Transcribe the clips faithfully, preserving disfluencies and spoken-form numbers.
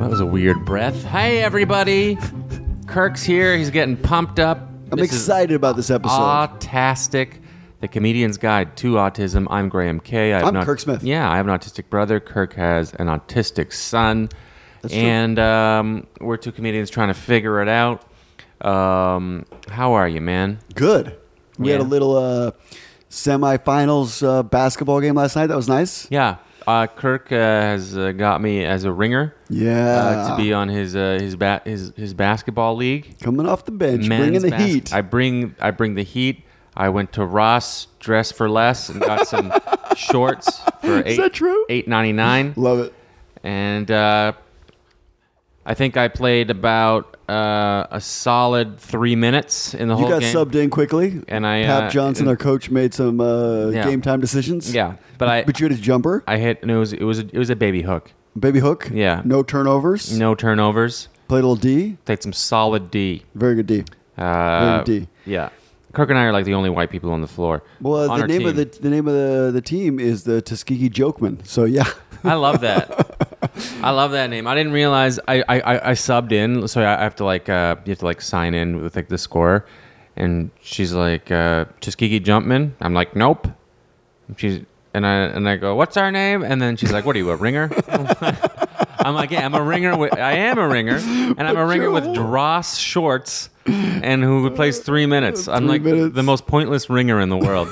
was a weird breath. Hey, everybody. Kirk's here. He's getting pumped up. I'm This excited about this episode. Autastic. The Comedian's Guide to Autism. I'm Graham Kay. I have I'm an, Kirk Smith. Yeah, I have an autistic brother. Kirk has an autistic son. That's true. And um, we're two comedians trying to figure it out. Um, how are you, man? Good. We Yeah. had a little uh, semifinals uh, basketball game last night. That was nice. Yeah. Uh, Kirk uh, has uh, got me as a ringer Yeah. uh, to be on his uh, his, ba- his his basketball league. Coming off the bench, Men's bringing the bas- heat. I bring I bring the heat. I went to Ross Dress for Less and got some shorts for eight, Is that true? eight ninety nine. Love it. And uh, I think I played about uh, a solid three minutes in the You whole got game. subbed in quickly. And I, Pat uh, Johnson, our coach, made some uh, Yeah. game time decisions. Yeah, but I But you had his jumper, I hit and it was it was a, it was a baby hook. baby hook. Yeah. No turnovers. No turnovers. Played a little D. Played some solid D. Very good D. Uh, Very D. Yeah. Kirk and I are like the only white people on the floor. Well, on the our name of the team. the name of the, the team is the Tuskegee Jokemen. So yeah. I love that. I love that name. I didn't realize I, I, I, I subbed in, so I have to like uh, you have to like sign in with like the score, and she's like uh, Tuskegee Jumpman. I'm like nope. And she's and I and I go what's our name? And then she's like what are you a ringer? I'm like yeah I'm a ringer. With, I am a ringer, and I'm a ringer with Dross shorts, and who plays three minutes. I'm Three like minutes. the most pointless ringer in the world.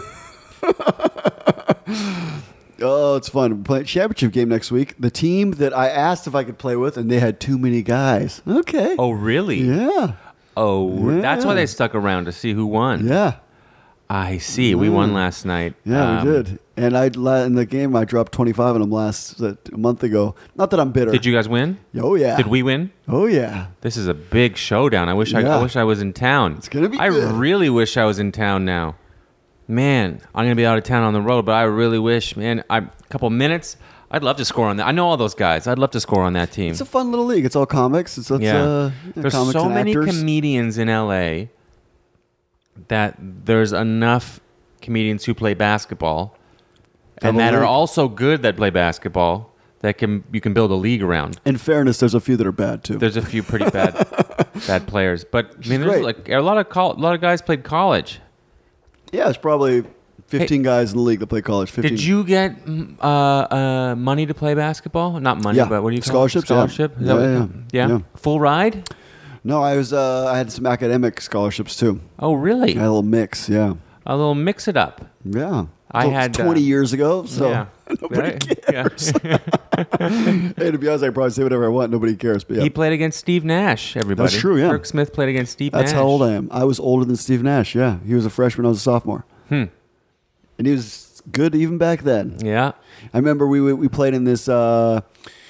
Oh, it's fun. We're playing championship game next week. The team that I asked if I could play with, and they had too many guys. Okay. Oh really? Yeah. Oh, that's why Yeah. they stuck around to see who won. Yeah. I see. We won last night. Yeah, Um, we did. And I in the game I dropped twenty-five on them last a month ago. Not that I'm bitter. Did you guys win? Oh yeah. Did we win? Oh yeah. This is a big showdown. I wish I, I Yeah. wish I was in town. It's gonna be I good. really wish I was in town now. Man, I'm gonna be out of town on the road, but I really wish, man, I, a couple minutes. I'd love to score on that. I know all those guys. I'd love to score on that team. It's a fun little league. It's all comics. It's, it's yeah. uh, There's comics so and many actors. comedians in L A that there's enough comedians who play basketball Have and a that are league. also good that play basketball that can you can build a league around. In fairness, there's a few that are bad too. There's a few pretty bad bad players, but I mean, there's great. like a lot of col- a lot of guys played college. Yeah, it's probably fifteen guys in the league that play college. fifteen. Did you get mm, uh, uh, money to play basketball? Not money, Yeah. but what do you call it? Scholarships, yeah. Scholarship? Is that Yeah, what you yeah, call- yeah. yeah. Full ride? No, I was. Uh, I had some academic scholarships too. Oh, really? I had a little mix. Yeah. A little mix it up. Yeah. I So had, it's twenty uh, years ago, so yeah. nobody Right? cares. Yeah. Hey, to be honest, I can probably say whatever I want. Nobody cares. But yeah, He played against Steve Nash, everybody. That's true, yeah. Kirk Smith played against Steve that's Nash. how old I am. I was older than Steve Nash. Yeah, he was a freshman. I was a sophomore. Hmm. And he was good even back then. Yeah. I remember we we played in this. Uh,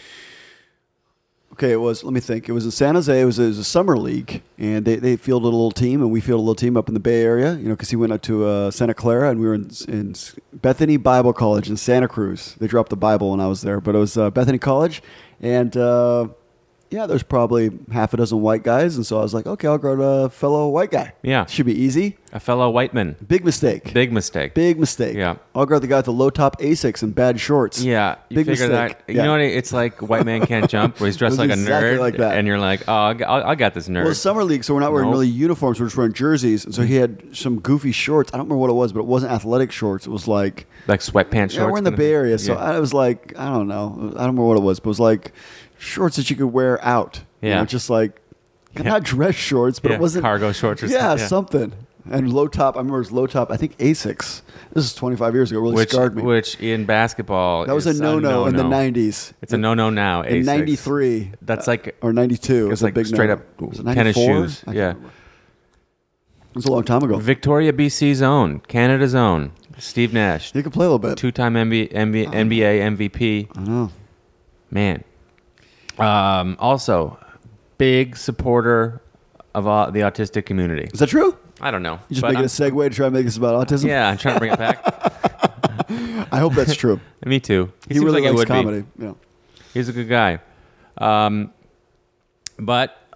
okay, it was. Let me think. It was in San Jose. It was, it was a summer league, and they, they fielded a little team, and we fielded a little team up in the Bay Area. You know, because he went up to uh, Santa Clara, and we were in, in Bethany Bible College in Santa Cruz. They dropped the Bible when I was there, but it was uh, Bethany College, and. Uh, Yeah, there's probably half a dozen white guys, and so I was like, okay, I'll go to a fellow white guy. Yeah. Should be easy. A fellow white man. Big mistake. Big mistake. Big mistake. Yeah. I'll go to the guy with the low top Asics and bad shorts. Yeah, you Big figure mistake. that. You Yeah. know what? It's like White Man Can't Jump, where he's dressed It like was a exactly nerd, like that. and you're like, oh, I got- I got this nerd. Well, it's summer league, so we're not wearing Nope. really uniforms. We're just wearing jerseys. And so he had some goofy shorts. I don't remember what it was, but it wasn't athletic shorts. It was like, like sweatpants shorts. yeah, we're in the kind of Bay thing. Area. So Yeah. I was like, I don't know. I don't remember what it was, but it was like shorts that you could wear out. You Yeah. know, just like, Yeah. not dress shorts, but Yeah, it wasn't. cargo shorts or yeah, something. Yeah. something. And low top. I remember it was low top. I think Asics. This is twenty-five years ago. Really which, scarred me. which in basketball, that was a is no-no in the no-no. nineties. It's a no-no now. In Asics. ninety-three. That's like Or ninety-two. It it's was like a big straight no-no. up Was it tennis ninety-four? shoes. I can't Yeah. remember. It was a long time ago. Victoria, B C's own, Canada's own, Steve Nash, He could play a little bit. two-time N B A, N B A, N B A M V P. I know. Man. Um, also, big supporter of uh, the autistic community. Is that true? I don't know. You just but making I'm- a segue to try and make this about autism? Yeah, I'm trying to bring it back. I hope that's true. Me too. He, He, seems really like he likes would comedy. be. Yeah. He's a good guy. Um, but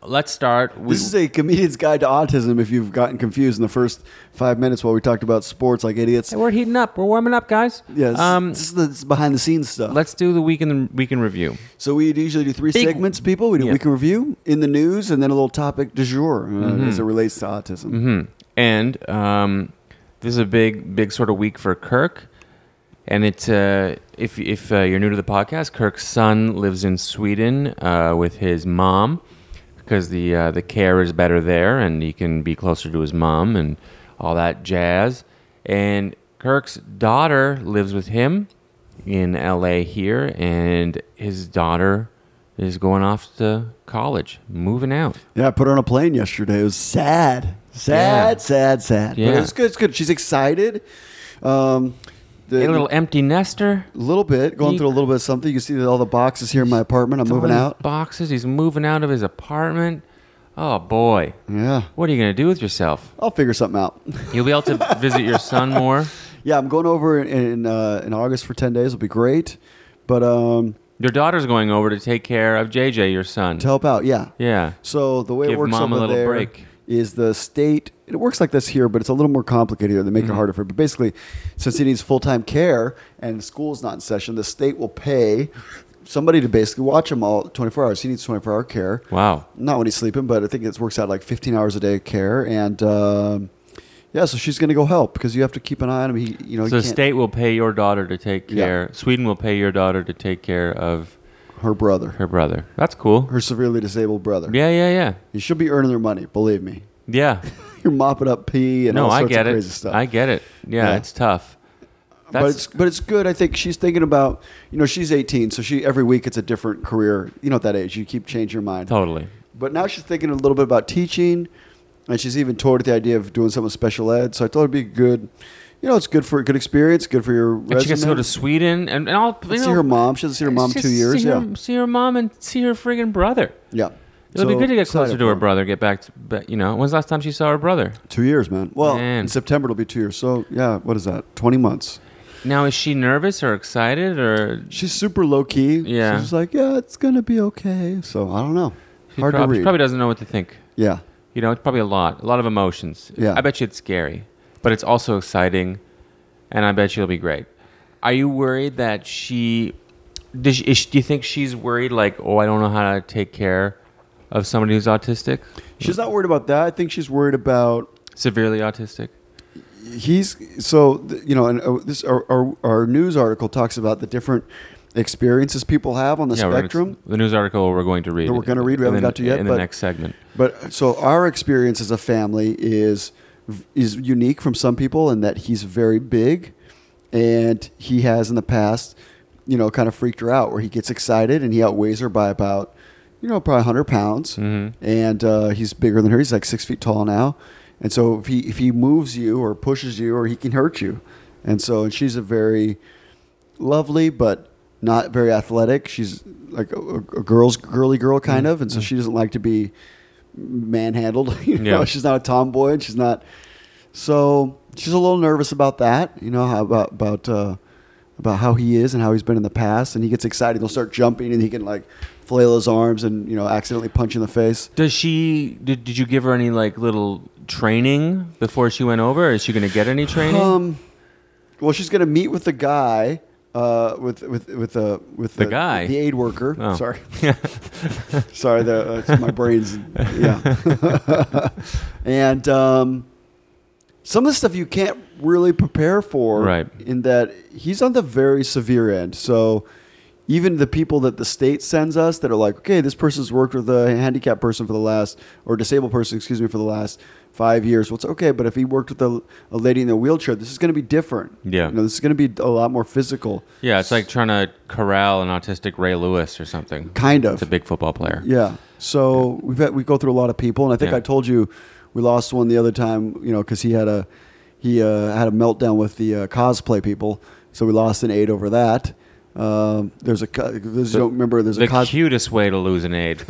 let's start. We, This is a comedian's guide to autism. If you've gotten confused in the first five minutes while we talked about sports like idiots, Hey, we're heating up. We're warming up, guys. yes, Um, this is the this is behind the scenes stuff. let's do the week in the week in review. So we usually do three Big- segments, people. We do yeah. week in review, in the news, and then a little topic du jour uh, Mm-hmm. as it relates to autism. Hmm. And um, this is a big, big sort of week for Kirk. And it's uh, if if uh, you're new to the podcast, Kirk's son lives in Sweden uh, with his mom because the uh, the care is better there, and he can be closer to his mom and all that jazz. And Kirk's daughter lives with him in L A here, and his daughter is going off to college, moving out. Yeah, I put her on a plane yesterday. It was sad, sad, Yeah. sad, sad. Yeah. But it's good. It's good. She's excited. Um, the, A little empty nester. a little bit, going He- through a little bit of something. You can see all the boxes here in my apartment. I'm moving Throwing out. boxes. He's moving out of his apartment. Oh boy, Yeah, what are you gonna do with yourself? I'll figure something out. You'll be able to visit your son more. Yeah, I'm going over in in, uh, in August for ten days. It'll be great. But um, Your daughter's going over to take care of J J, your son. to help out, yeah. Yeah. So the way Give it works mom a over little there break. is the state. It works like this here, but it's a little more complicated here. They make Mm-hmm. it harder for it. But basically, since he needs full time care and school's not in session, the state will pay somebody to basically watch him all twenty-four hours. He needs twenty-four hour care. Wow. Not when he's sleeping, but I think it works out like fifteen hours a day of care. And um, yeah, so she's going to go help because you have to keep an eye on him. He, you know, So he the can't- state will pay your daughter to take Yeah. care. Sweden will pay your daughter to take care of her brother, her brother. That's cool. her severely disabled brother. Yeah, yeah, yeah, You should be earning their money, believe me. yeah. You're mopping up pee and No, all I sorts get of it. crazy stuff. I get it. Yeah, Yeah. it's tough. but That's it's but it's good. I think she's thinking about, you know, she's eighteen, so she every week it's a different career. You know, at that age, you keep changing your mind. totally. But now she's thinking a little bit about teaching, and she's even toyed with the idea of doing something with special ed. So I thought it'd be good. You know, it's good for a good experience, good for your resume. And she gets to go to Sweden, and, and I'll you see know, her mom. She doesn't see her mom in just two years. See Yeah, her, see her mom and see her friggin' brother. yeah. It'll So be good to get excited closer to for her brother. Get back to, but you know, when's the last time she saw her brother? Two years, man. Well, Man. in September it'll be two years. So yeah, what is that? Twenty months. Now, is she nervous or excited or? She's super low key. Yeah. She's like, yeah, it's gonna be okay. So I don't know. She Hard prob- to She read. probably doesn't know what to think. Yeah. You know, it's probably a lot, a lot of emotions. Yeah. I bet you it's scary, but it's also exciting, and I bet you'll be great. Are you worried that she? Does she, is she, do you think she's worried? Like, oh, I don't know how to take care of somebody who's autistic, She's not worried about that. I think she's worried about severely autistic. he's so th- you know, and uh, this our, our our news article talks about the different experiences people have on the Yeah, we're gonna- spectrum. the news article we're going to read. That we're gonna read, we in haven't the- got to yet, in but- the next segment. But so our experience as a family is is unique from some people in that he's very big, and he has in the past, you know, kind of freaked her out where he gets excited and he outweighs her by about, you know, probably one hundred pounds, Mhm. and uh, he's bigger than her. He's like six feet tall now, and so if he if he moves you or pushes you, or he can hurt you, and so and she's a very lovely but not very athletic. She's like a, a girl's girly girl kind of, and so she doesn't like to be manhandled. You know, Yeah. she's not a tomboy, and she's not. So she's a little nervous about that. You know, how about about uh, about how he is and how he's been in the past. And he gets excited. He'll start jumping, and he can like flail his arms and you know accidentally punch you in the face. Does she? Did, did you give her any like little training before she went over? Is she going to get any training? Um, well, she's gonna meet with the guy. Uh, with with with the with The guy? the aid worker. Oh. Sorry, sorry. The uh, it's my brain's yeah. And um, some of the stuff you can't really prepare for, Right. in that he's on the very severe end. So even the people that the state sends us that are like, okay, this person's worked with a handicapped person for the last, or disabled person, excuse me, for the last five years. Well, it's okay, but if he worked with a, a lady in a wheelchair, this is going to be different. Yeah. You know, this is going to be a lot more physical. Yeah, it's like trying to corral an autistic Ray Lewis or something. Kind of. It's a big football player. Yeah. So we've had, we go through a lot of people, and I think Yeah. I told you we lost one the other time, you know, because he had a he uh, had a meltdown with the uh, cosplay people, so we lost an aid over that. Um, there's a co- those who don't remember. There's The a cos. cutest way to lose an aid.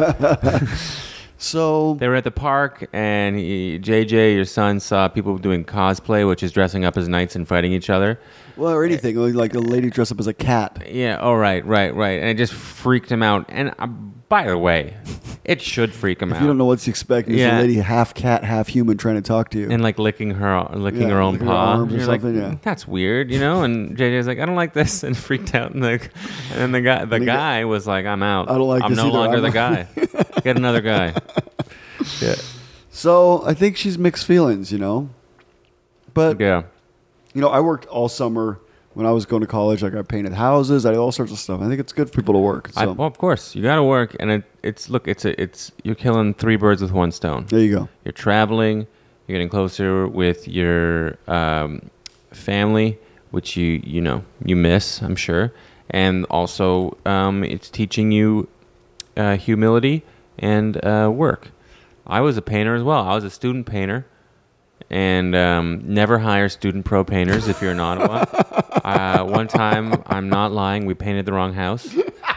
So They were at the park, and he, J J, your son, saw people doing cosplay, which is dressing up as knights and fighting each other. well, or anything like a lady dressed up as a cat. Yeah. Oh, right, right, right. And it just freaked him out. And uh, by the way, It should freak him If out. you don't know what to expect, there's Yeah. a lady half cat, half human trying to talk to you. And like licking her, licking Yeah, her own licking her paw. arms or You're like, something, yeah. that's weird, you know. And J J's like, I don't like this, and freaked out. And the, and then the guy, the And the guy- guy was like, I'm out. I don't like I'm this no either. longer I'm the out." guy. Get another guy. Yeah. So I think she's mixed feelings, you know. But Yeah. you know, I worked all summer when I was going to college. Like I painted houses, I did all sorts of stuff. I think it's good for people to work. I, So well, of course, you got to work, and it, it's look, it's a, it's you're killing three birds with one stone. there you go. You're traveling, you're getting closer with your um, family, which you you know you miss, I'm sure, and also um, it's teaching you uh, humility and uh, work. I was a painter as well. I was a student painter, and um, never hire student pro painters if you're in Ottawa. uh, one time, I'm not lying, we painted the wrong house.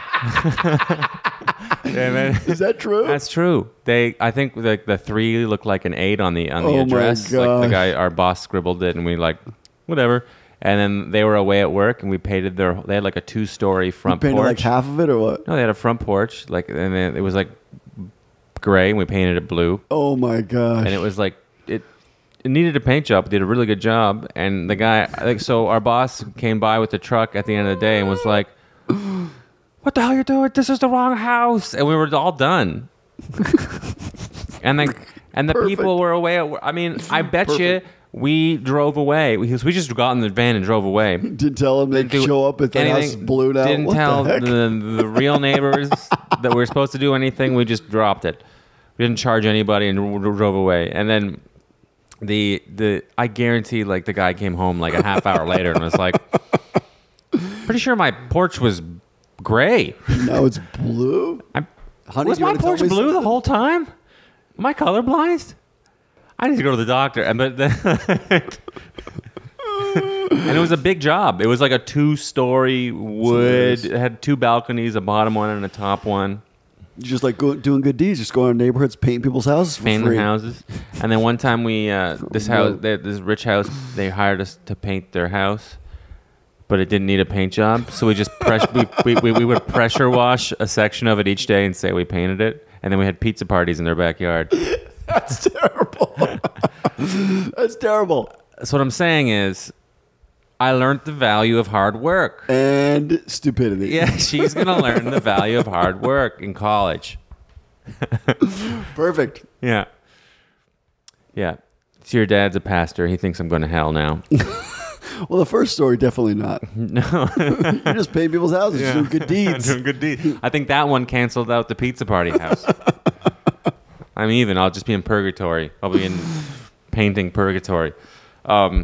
And then- Is that true? That's true. They, I think the the three looked like an eight on the on the Oh my address. Like the gosh. guy, our boss scribbled it, and we like, whatever. And then they were away at work, and we painted their. They had like a two story You front painted porch. like half of it or what? No, they had a front porch, like, and then it was like gray, and we painted it blue, Oh my gosh. and it was like it. It needed a paint job. Did a really good job, and the guy, like, so our boss came by with the truck at the end of the day and was like, "What the hell you doing? This is the wrong house." And we were all done. and the and the Perfect. people were away. At, wor- I mean, I bet you we drove away because we just got in the van and drove away. Didn't tell them they'd Do show up at the house anything, ballooned out. Didn't What tell the heck? the, the real neighbors that we were supposed to do anything. We just dropped it. We didn't charge anybody and r- r- drove away. And then the the I guarantee like the guy came home like a half hour later and was like, pretty sure my porch was gray. Now it's blue. I, Honey, was do you my wanna tell porch me blue the something? whole time? Am I colorblind? I need to go to the doctor. And but then and it was a big job. It was like a two-story wood. Jeez. It had two balconies, a bottom one and a top one. You just like go, doing good deeds, just going to neighborhoods, painting people's houses for Painting free. houses. And then one time we, uh, this house, Whoa. they, this rich house, they hired us to paint their house, but it didn't need a paint job. So we just press, we, we, we, we would pressure wash a section of it each day and say we painted it. And then we had pizza parties in their backyard. That's terrible. That's terrible. So what I'm saying is, I learned the value of hard work. And stupidity. Yeah, she's going to learn the value of hard work in college. Perfect. Yeah. Yeah. So your dad's a pastor. He thinks I'm going to hell now. Well, the first story, definitely not. No. You're just painting people's houses, Yeah. doing good deeds. Doing good deeds. I think that one canceled out the pizza party house. I'm even. I'll just be in purgatory. I'll be in painting purgatory. Um,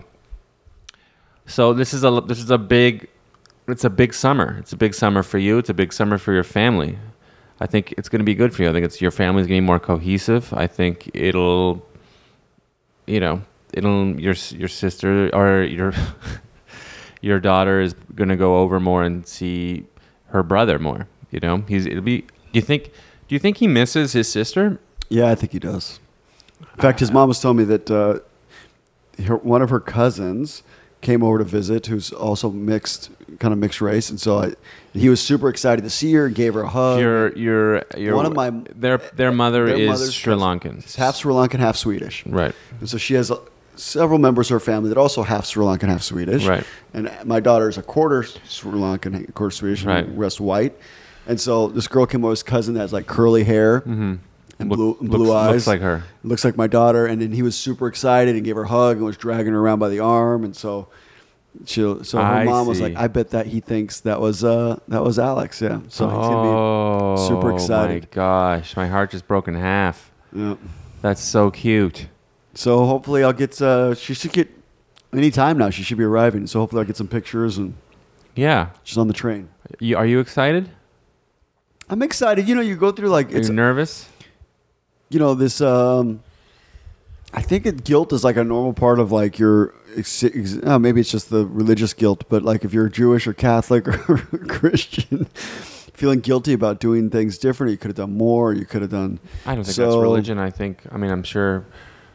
so this is a this is a big it's a big summer. It's a big summer for you. It's a big summer for your family. I think it's going to be good for you. I think it's your family's going to be more cohesive. I think it'll, you know, it'll your your sister or your your daughter is going to go over more and see her brother more. You know, he's it'll be. Do you think? Do you think he misses his sister? Yeah, I think he does. In fact, his mom was telling me that uh, her, one of her cousins came over to visit, who's also mixed, kind of mixed race, and so I, he was super excited to see her and gave her a hug. Your your your One of my- their their mother their is mother's Sri cousin. Lankan. She's half Sri Lankan, half Swedish. Right. And so she has uh, several members of her family that are also half Sri Lankan, half Swedish. Right. And my daughter is a quarter Sri Lankan, a quarter Swedish, Right. and the rest white. And so this girl came over, his cousin that has like curly hair Mm-hmm. and Look- blue, and blue looks- eyes. looks like her. Looks like my daughter. And then he was super excited and gave her a hug and was dragging her around by the arm. And so she, so her I mom was see. like, I bet that he thinks that was uh, that was Alex. Yeah. So he's going oh, to be super excited. my gosh, my heart just broke in half. Yeah. That's so cute. So hopefully I'll get, uh, she should get, any time now she should be arriving. So hopefully I'll get some pictures and Yeah. she's on the train. You, are you excited? I'm excited. You know, you go through like, Are it's, you nervous? you know, this, um, I think it, guilt is like a normal part of like your, ex- ex- uh, maybe it's just the religious guilt, but like if you're Jewish or Catholic or Christian, feeling guilty about doing things different, you could have done more, you could have done. I don't think So- that's religion. I think, I mean, I'm sure.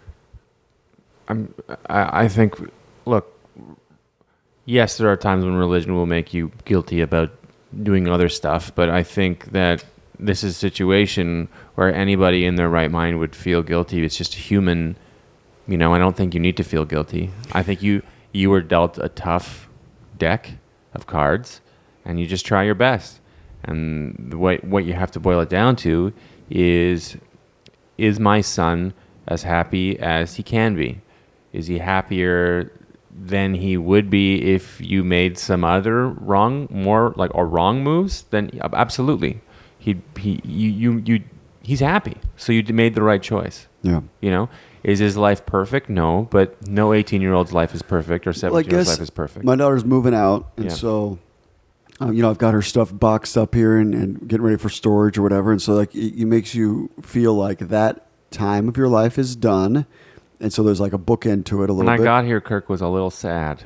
I'm. I, I think. Look. Yes, there are times when religion will make you guilty about doing other stuff, but I think that this is a situation where anybody in their right mind would feel guilty. It's just human. You know, I don't think you need to feel guilty. I think you you were dealt a tough deck of cards, and you just try your best. And the way, what you have to boil it down to is, is my son as happy as he can be? Is he happier than he would be if you made some other wrong, more like or wrong moves? Then absolutely, he he you you you he's happy. So you made the right choice. Yeah. You know, is his life perfect? No, but no eighteen-year-old's life is perfect, or seventeen-year-old's life is perfect. My daughter's moving out, and Yeah. so, um, you know, I've got her stuff boxed up here and, and getting ready for storage or whatever. And so, like, it, it makes you feel like that time of your life is done. And so there's like a bookend to it a little When I bit. got here, Kirk was a little sad.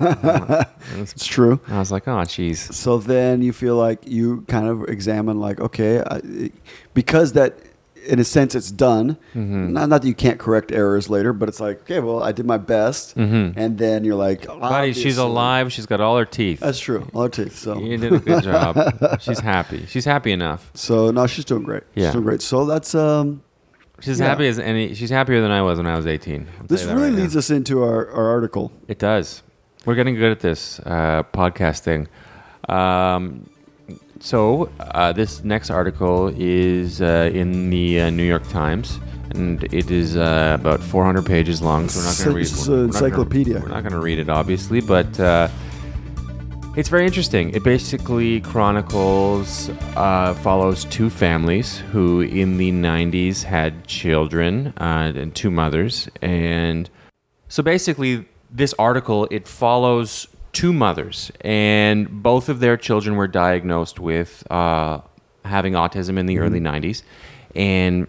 It's true. I was like, oh, jeez. So then you feel like you kind of examine, like, okay, I, because that, in a sense, it's done. Mm-hmm. Not, not that you can't correct errors later, but it's like, okay, well, I did my best. Mm-hmm. And then you're like, Buddy, she's obviously- alive. She's got all her teeth. That's true. All her teeth. So. You did a good job. She's happy. She's happy enough. So no, she's doing great. Yeah. She's doing great. So that's um. She's Yeah. happy as any. She's happier than I was when I was eighteen. I'll This tell you that really right leads now. us into our, our article. It does. We're getting good at this uh, podcast thing. Um, so uh, this next article is uh, in the uh, New York Times, and it is uh, about four hundred pages long. So we're not going to read. It's we're- an we're not gonna- encyclopedia. We're not going to read it, obviously, but. Uh, It's very interesting. It basically chronicles, uh, follows two families who in the nineties had children uh, and two mothers. And so basically this article, it follows two mothers, and both of their children were diagnosed with uh, having autism in the early nineties. And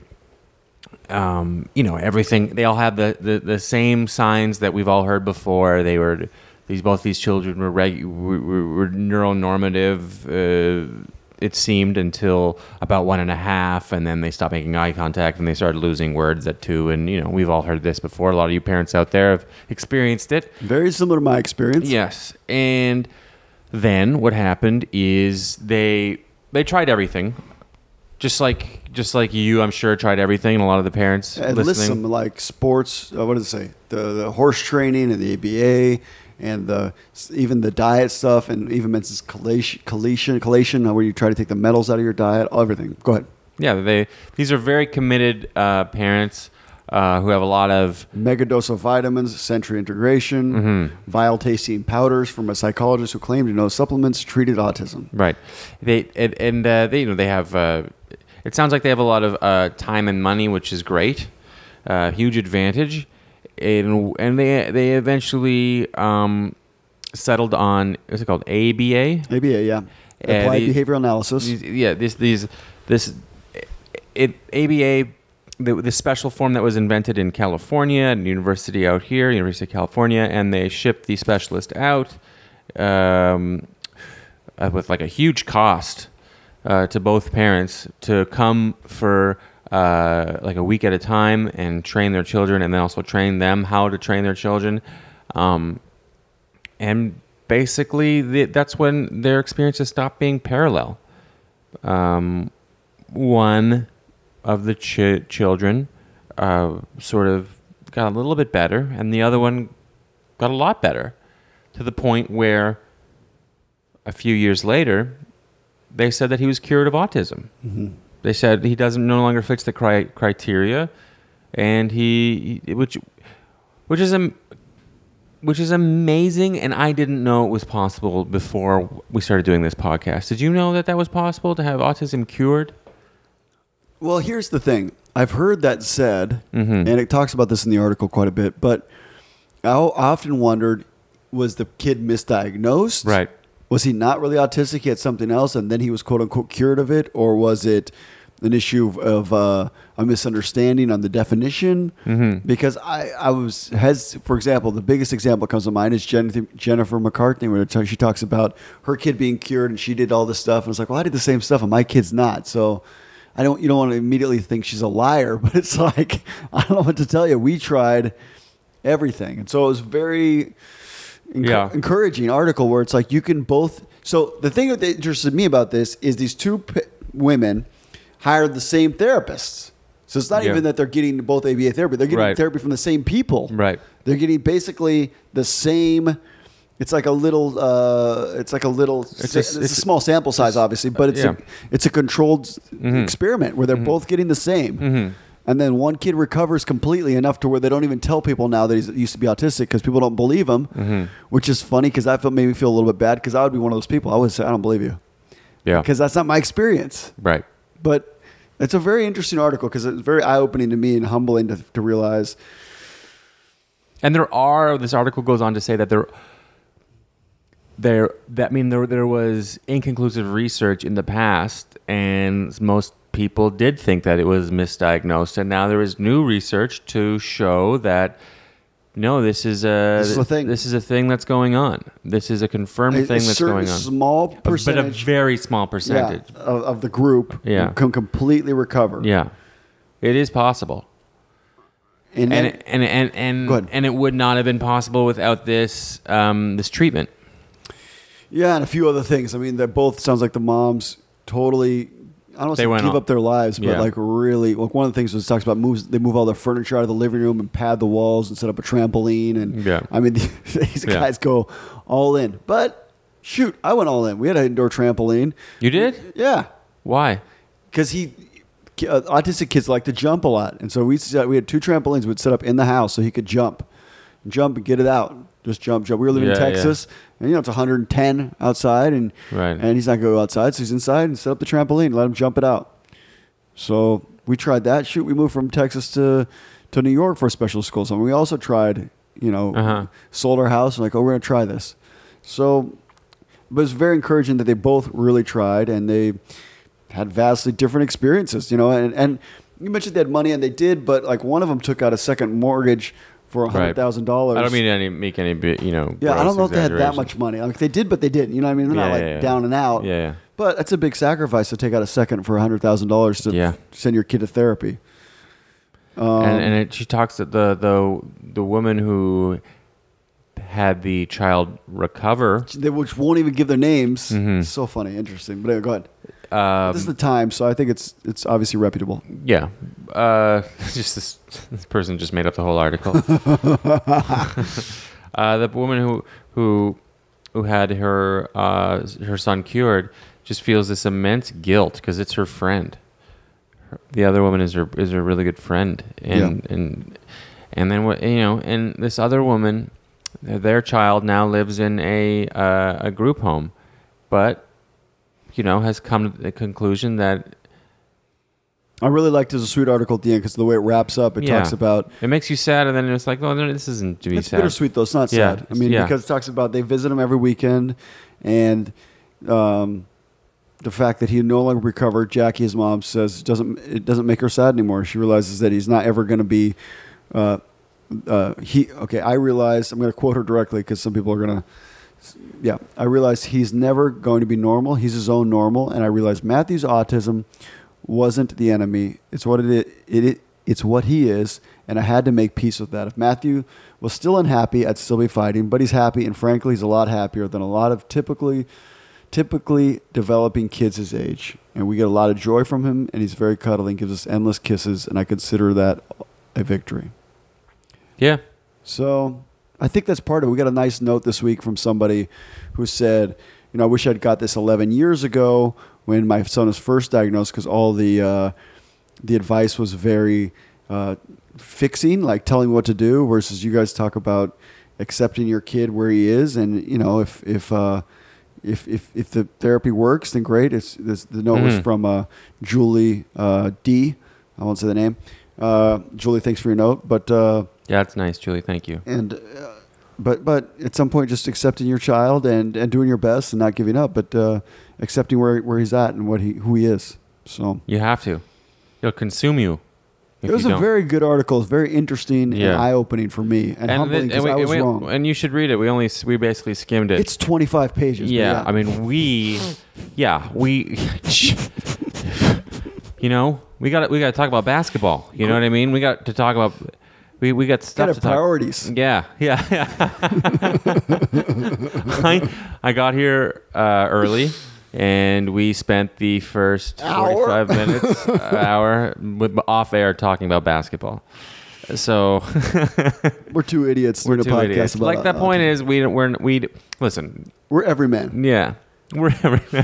um, you know, everything, they all had the, the, the same signs that we've all heard before. They were... These both these children were regu- were, were, were neuronormative. Uh, it seemed until about one and a half, and then they stopped making eye contact, and they started losing words at two. And you know, we've all heard this before. A lot of you parents out there have experienced it. Very similar to my experience. Yes, and then what happened is they they tried everything, just like just like you, I'm sure, tried everything. And a lot of the parents And listening. listen, like sports. Uh, what does it say? The the horse training and the A B A. And the even the diet stuff, and even mentions collation, collation, collation, where you try to take the metals out of your diet, everything. Go ahead. Yeah, they these are very committed uh, parents uh, who have a lot of Mega dose of vitamins, sensory integration, Mm-hmm. vile tasting powders from a psychologist who claimed to know supplements treated autism. right. They and, and uh, they you know they have. Uh, it sounds like they have a lot of uh, time and money, which is great, uh, huge advantage. And and they they eventually um, settled on what's it called A B A? A B A, yeah. Uh, Applied the- behavioral analysis. These- yeah, this these this it A B A, the, the special form that was invented in California, at a university out here, University of California, and they shipped the specialist out um, uh, with like a huge cost uh, to both parents to come for uh, like a week at a time and train their children, and then also train them how to train their children. Um, and basically, the, that's when their experiences stop being parallel. Um, one of the ch- children uh, sort of got a little bit better, and the other one got a lot better, to the point where a few years later, they said that he was cured of autism. Mm-hmm. They said he doesn't no longer fits the cri- criteria, and he, he which which is a which is amazing, and I didn't know it was possible before we started doing this podcast. Did you know that that was possible to have autism cured? Well, here's the thing. I've heard that said, Mm-hmm. and it talks about this in the article quite a bit, but I o- often wondered, was the kid misdiagnosed? Right. Was he not really autistic? He had something else, and then he was quote unquote cured of it? Or was it an issue of, of uh, a misunderstanding on the definition? Mm-hmm. Because I, I was, has, for example, the biggest example that comes to mind is Jennifer, Jennifer McCartney, where it talks- she talks about her kid being cured and she did all this stuff. And it's like, well, I did the same stuff and my kid's not. So I don't, you don't want to immediately think she's a liar, but it's like, I don't know what to tell you. We tried everything. And so it was very enc- Yeah. encouraging article where it's like you can both. So the thing that interested me about this is these two p- women hired the same therapists. So it's not Yeah. even that they're getting both A B A therapy. They're getting Right. therapy from the same people. Right. They're getting basically the same. It's like a little. Uh, it's like a little. It's It's, a- a, it's a small sample size, obviously, but it's yeah. a it's a controlled Mhm. experiment where they're both getting the same. Mhm. And then one kid recovers completely enough to where they don't even tell people now that he's, he used to be autistic because people don't believe him, Mm-hmm. which is funny because that felt, made me feel a little bit bad because I would be one of those people. I would say, I don't believe you Yeah. because that's not my experience. Right. But it's a very interesting article because it's very eye-opening to me and humbling to, to realize. And there are, this article goes on to say that there, there, that I mean there there was inconclusive research in the past, and most people did think that it was misdiagnosed, and now there is new research to show that no, this is a This is a thing. This is a thing that's going on. This is a confirmed A, thing a that's certain going on. small A- but a percentage very small yeah, percentage. of, of the group Yeah. can completely recover. Yeah, it is possible. And, and then- it, and and and Go ahead. and it would not have been possible without this um, this treatment. yeah, and a few other things. I mean, that both sounds like the moms totally. I don't want They to went give all- up their lives, but Yeah. like really, like one of the things was talks about moves. They move all their furniture out of the living room and pad the walls and set up a trampoline. And Yeah. I mean, these Yeah. guys go all in. But shoot, I went all in. We had an indoor trampoline. You did? Yeah, Why? because he uh, autistic kids like to jump a lot, and so we set, we had two trampolines we'd set up in the house so he could jump, jump and get it out. Just jump, jump. We were living in Yeah, yeah. Texas, and you know it's one hundred ten outside, and Right. and he's not going to go outside, so he's inside and set up the trampoline, let him jump it out. So we tried that. Shoot, we moved from Texas to to New York for a special school. So we also tried, you know, Uh-huh. sold our house and like, oh, we're going to try this. So, but it's very encouraging that they both really tried and they had vastly different experiences, you know. And and you mentioned they had money, and they did, but like one of them took out a second mortgage for a hundred thousand dollars. I don't mean to any, make any bit, you know. Yeah, I gross don't know if they had that exaggeration. much money. Like they did, but they didn't. You know what I mean? They're not Yeah, like yeah, yeah. down and out. Yeah, yeah. But that's a big sacrifice to take out a second for a hundred thousand dollars to Yeah. send your kid to therapy. Um, and and it, she talks that the the the woman who had the child recover. they which won't even give their names. Mhm. So funny, interesting. But anyway, go ahead. Um, This is the time, so I think it's it's obviously reputable. yeah, uh, just this this person just made up the whole article. uh, the woman who who who had her uh, her son cured just feels this immense guilt because it's her friend. Her- The other woman is her is her really good friend, and and and then what you know, and this other woman, their child now lives in a uh, a group home, but you know has come to the conclusion that I really liked there's a sweet article at the end because the way it wraps up, it Yeah. talks about. it makes you sad, and then it's like, oh, no, this isn't to be It's sad. bittersweet though. It's not Yeah, sad. I mean, yeah. because it talks about they visit him every weekend, and um, the fact that he no longer recovered. Jackie, his mom, says doesn't it doesn't make her sad anymore. She realizes that he's not ever going to be. Uh, uh, he okay. I realize I'm going to quote her directly because some people are going to. Yeah, I realize he's never going to be normal. He's his own normal, and I realize Matthew's autism wasn't the enemy. It's what it is. It, it it's what he is, and I had to make peace with that. If Matthew was still unhappy, I'd still be fighting, but he's happy, and frankly, he's a lot happier than a lot of typically typically developing kids his age. And we get a lot of joy from him, and he's very cuddly and gives us endless kisses, and I consider that a victory. Yeah. So I think that's part of it. We got a nice note this week from somebody who said, you know, I wish I'd got this eleven years ago when my son was first diagnosed because all the uh, the advice was very uh, fixing, like telling me what to do, versus you guys talk about accepting your kid where he is. And, you know, if if uh, if, if if the therapy works, then great. It's this, the note was Mhm. from uh, Julie uh, D. I won't say the name. Uh, Julie, thanks for your note. But uh, Yeah, that's nice, Julie. Thank you. and uh, but but at some point just accepting your child and, and doing your best and not giving up, but uh, accepting where where he's at and what he who he is. So You have to. It'll consume you. If it was you a don't. very good article. It's very interesting Yeah. and eye opening for me and, humbling thi- because we- I was we- wrong. and you should read it. We only s- we basically skimmed it. It's twenty-five pages. but yeah, I mean we, yeah we, you know we got we got to talk about basketball. You know what I mean? We got to talk about we we got stuff Gotta to talk. priorities. Yeah, yeah, yeah. I I got here uh, early and we spent the first Hour? forty-five minutes, uh, hour, with, off air talking about basketball. So We're two idiots we're doing two a podcast idiots. about Like the uh, point is, we we're we listen. we're everyman. Yeah, we're every man.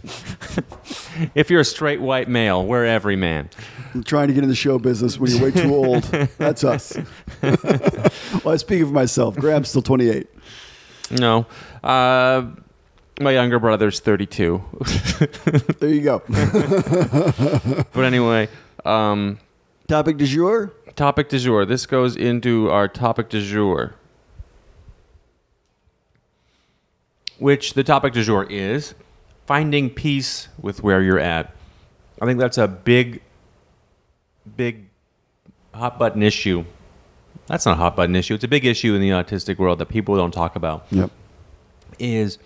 If you're a straight white male, we're every man. Trying to get in the show business when you're way too old. That's us. Well, I speak of myself. Graham's still twenty-eight. No, uh, my younger brother's thirty-two. There you go. But anyway, um, Topic du jour? topic du jour. This goes into our topic du jour, which the topic du jour is finding peace with where you're at. I think that's a big, big hot button issue. That's not a hot button issue. It's a big issue in the autistic world that people don't talk about. Yep. Is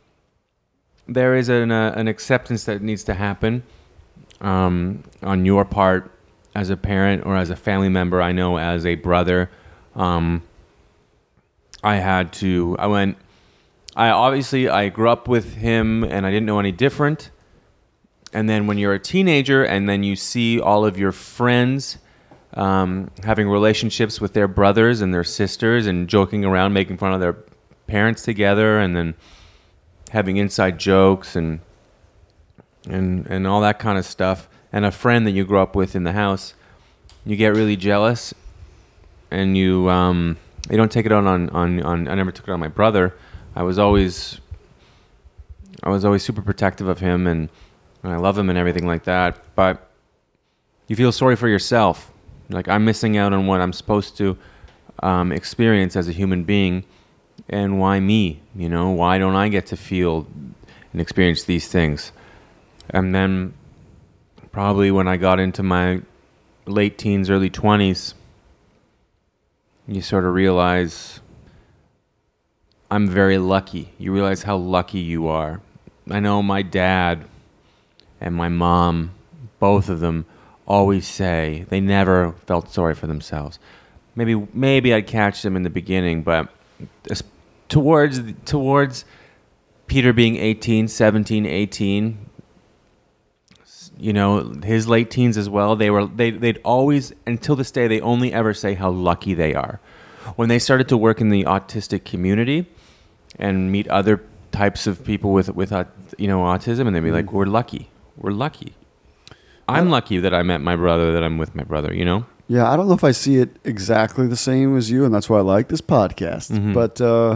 there is an uh, an acceptance that needs to happen um, on your part as a parent or as a family member. I know as a brother, um, I had to. I went. I obviously I grew up with him and I didn't know any different. And then when you're a teenager and then you see all of your friends um, having relationships with their brothers and their sisters and joking around, making fun of their parents together, and then having inside jokes and and and all that kind of stuff, and a friend that you grew up with in the house, you get really jealous, and you um, you don't take it out on, on on I never took it on my brother. I was always I was always super protective of him, and, and I love him and everything like that. But you feel sorry for yourself, like I'm missing out on what I'm supposed to um, experience as a human being. And why me? You know, why don't I get to feel and experience these things? And then probably when I got into my late teens, early twenties, you sort of realize I'm very lucky. You realize how lucky you are. I know my dad and my mom, both of them, always say they never felt sorry for themselves. Maybe maybe I'd catch them in the beginning, but towards towards Peter being eighteen, seventeen, eighteen, you know, his late teens as well, they were they they'd always, until this day, they only ever say how lucky they are. When they started to work in the autistic community and meet other types of people with with uh, you know, autism, and they'd be like, "We're lucky. We're lucky. I'm lucky that I met my brother, that I'm with my brother," you know? Yeah, I don't know if I see it exactly the same as you, and that's why I like this podcast. Mm-hmm. But uh,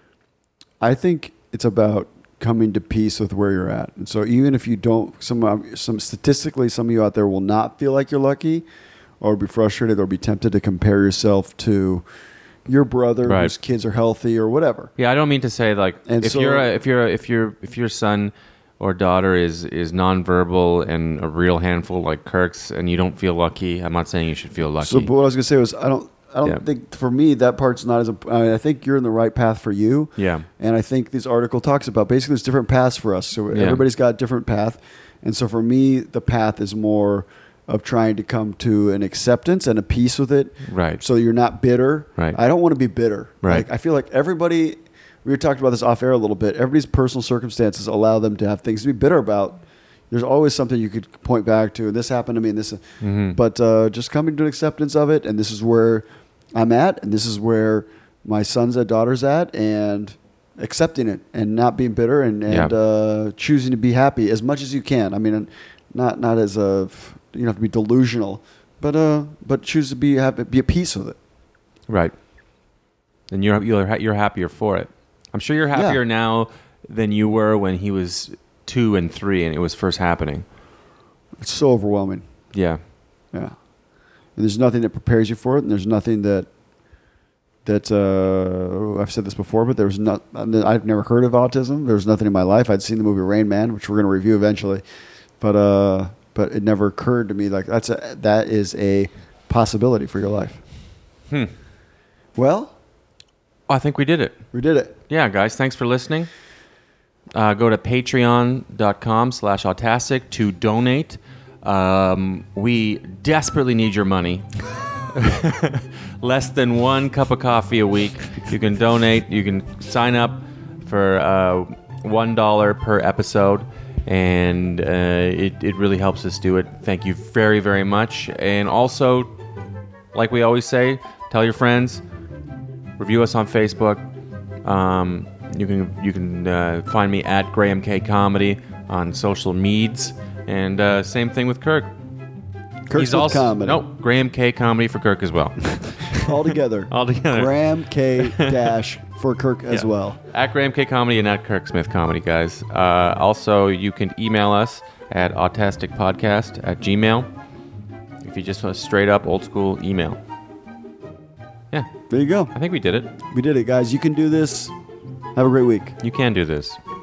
I think it's about coming to peace with where you're at. And so even if you don't, some some statistically, some of you out there will not feel like you're lucky, or be frustrated, or be tempted to compare yourself to your brother Right. whose kids are healthy or whatever. Yeah, I don't mean to say like And if so- you're a, if you're a, if you're if your son or daughter is is nonverbal and a real handful like Kirk's, and you don't feel lucky. I'm not saying you should feel lucky. So, but what I was gonna say was, I don't, I don't Yeah. think for me that part's not as. imp- I, mean, I think you're in the right path for you. Yeah. And I think this article talks about basically there's different paths for us. So Yeah. everybody's got a different path, and so for me the path is more of trying to come to an acceptance and a peace with it. Right. So you're not bitter. Right. I don't want to be bitter. Right. Like, I feel like everybody. We were talking about this off air a little bit. Everybody's personal circumstances allow them to have things to be bitter about. There's always something you could point back to. This happened to me, and this. Mm-hmm. But uh, just coming to an acceptance of it, and this is where I'm at, and this is where my son's and daughter's at, and accepting it, and not being bitter, and, and Yeah. uh, choosing to be happy as much as you can. I mean, not not as a you don't have to be delusional, but uh, but choose to be have be at peace with it. Right. And you're you're ha- you're happier for it. I'm sure you're happier Yeah. now than you were when he was two and three and it was first happening. It's so overwhelming. Yeah. Yeah. And there's nothing that prepares you for it, and there's nothing that that uh, I've said this before, but there was not. I've never heard of autism. There was nothing in my life. I'd seen the movie Rain Man, which we're going to review eventually, but uh, but it never occurred to me like that's a that is a possibility for your life. Hmm. Well, I think we did it. we did it. Yeah, guys, thanks for listening. Uh, go to patreon.com slash autastic to donate. Um, we desperately need your money. Less than one cup of coffee a week. You can donate. You can sign up for uh, one dollar per episode, and uh, it, it really helps us do it. Thank you very, very much. And also, like we always say, tell your friends, review us on Facebook. Um, you can you can uh, find me at Graham K Comedy on social medias, and uh, same thing with Kirk. Kirk's He's with also comedy. no Graham K Comedy for Kirk as well. All together. All together. Graham K dash for Kirk as Yeah. well. At Graham K Comedy and at Kirk Smith Comedy, guys. Uh, also, you can email us at autasticpodcast at gmail. If you just want a straight up old school email. Yeah, There you go. I think we did it. We did it, guys. You can do this. Have a great week. You can do this.